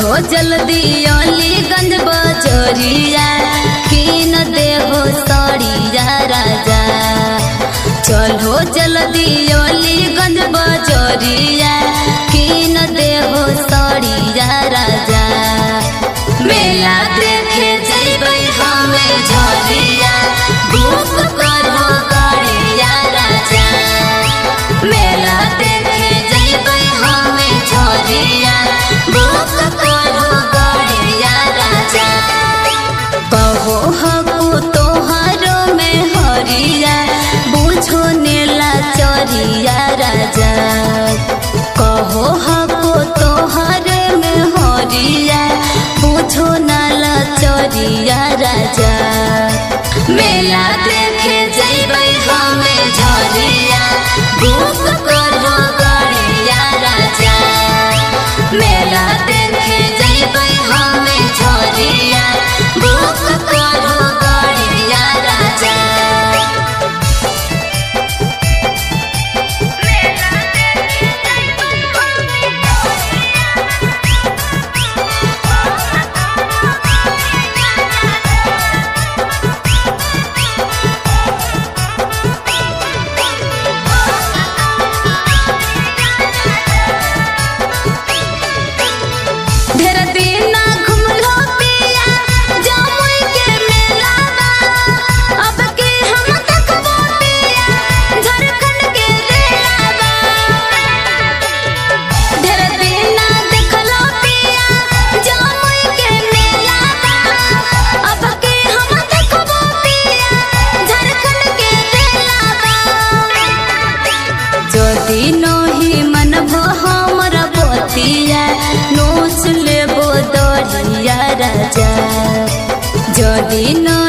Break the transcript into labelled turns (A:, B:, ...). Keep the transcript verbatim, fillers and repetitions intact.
A: चलो जल्दी अलीगंज बजरिया किन देहो सड़िया राजा। चलो जल्दी अलीगंज बजरिया किन देहो सड़िया राजा। मेला देखे जइबै हमें झरिया बुक करो गाड़िया राजा। मेला देखे जइबै हमें झरिया बुक करो गाड़िया राजा। कहो हको तोहारो में हरिया बुझो नेला चरिया राजा। कहो हको तोहारे में हरिया बुझो नाला चरिया राजा। मेला देखे जइबै हमें झरिया बुक करो गाड़िया राजा। मेला देखे जइबै हमें झरिया बुक करो गाड़िया राजा। नही मन हमर बतिया नोच लेबो दरिया राजा। जदि न